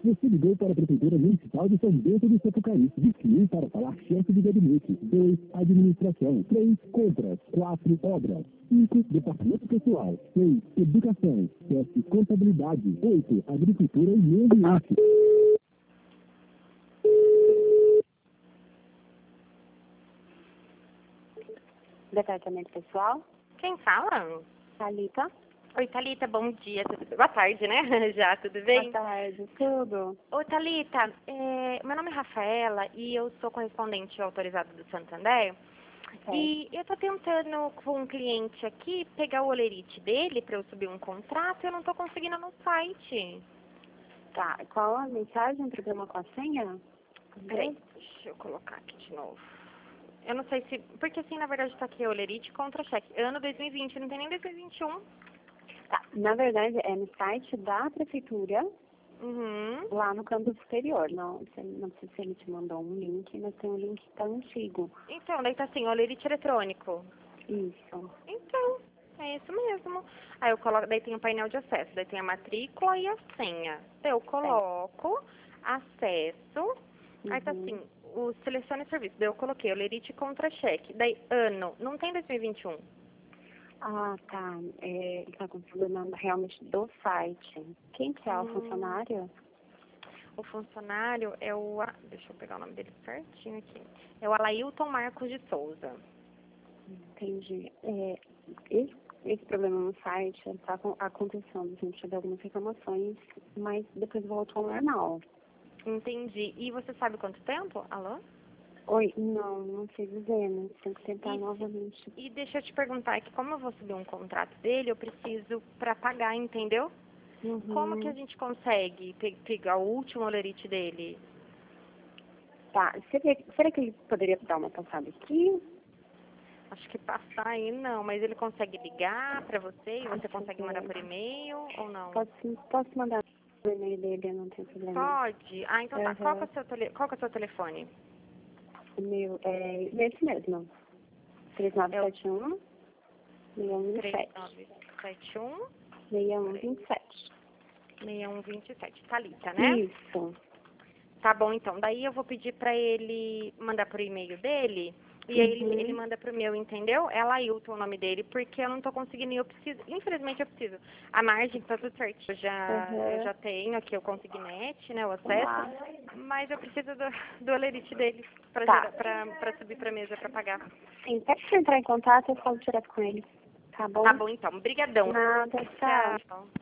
Você ligou para a Prefeitura Municipal de São Bento do Sapucaí. Disque 1 para falar chefe de gabinete. 2, administração. 3, compras. 4, obras. 5, departamento pessoal. 6, educação. 7, contabilidade. 8, agricultura e meio ambiente. Departamento pessoal. Quem fala? Thalita. Oi, Thalita, bom dia. Boa tarde, né? Já, tudo bem? Boa tarde, tudo. Oi, Thalita, meu nome é Rafaela e eu sou correspondente autorizada do Santander. E eu tô tentando com um cliente aqui pegar o olerite dele para eu subir um contrato e eu não tô conseguindo no site. Tá, qual a mensagem? Programa com a senha? Peraí, deixa eu colocar aqui de novo. Eu não sei se... Porque assim, na verdade, tá aqui olerite contra cheque. Ano 2020, não tem nem 2021. Tá, na verdade é no site da prefeitura, lá no campo superior. Não sei se ele te mandou um link, mas tem um link que tá antigo. Então, daí tá assim, olerite eletrônico. Isso. Então, é isso mesmo. Aí eu coloco, daí tem o painel de acesso, daí tem a matrícula e a senha. Daí eu coloco acesso, aí tá assim, o selecione serviço. Daí eu coloquei olerite contra cheque. Daí ano, não tem 2021. Ah, tá. Ele tá com problema realmente do site. Quem que é o funcionário? O funcionário é o... Deixa eu pegar o nome dele certinho aqui. É o Alailton Marcos de Souza. Entendi. Esse problema no site está acontecendo. A gente teve algumas reclamações, mas depois voltou ao normal. Entendi. E você sabe quanto tempo? Alô? Oi, não sei dizer, mas tem que tentar novamente. E deixa eu te perguntar que como eu vou subir um contrato dele, eu preciso para pagar, entendeu? Como que a gente consegue pegar o último olerite dele? Tá, será que ele poderia dar uma passada aqui? Acho que passar aí não, mas ele consegue ligar para você e você consegue mandar por e-mail ou não? Posso mandar o e-mail dele, não tem problema. Pode? Ah, então tá. Qual que é o seu telefone? O meu é esse mesmo. 3971 6127. 3971 6127. 6127. Thalita, né? Isso. Tá bom, então. Daí eu vou pedir pra ele mandar por e-mail dele. E aí ele manda pro meu, entendeu? É Lailton o nome dele, porque eu não tô conseguindo e eu preciso. Infelizmente eu preciso. A margem tá tudo certinho. Eu já tenho aqui o Consignet, né? O acesso. Mas eu preciso do olerite dele pra subir pra mesa pra pagar. Sim, pode entrar em contato, eu falo direto com ele. Tá bom? Tá bom, então. Obrigadão. Nada, tchau. Tchau.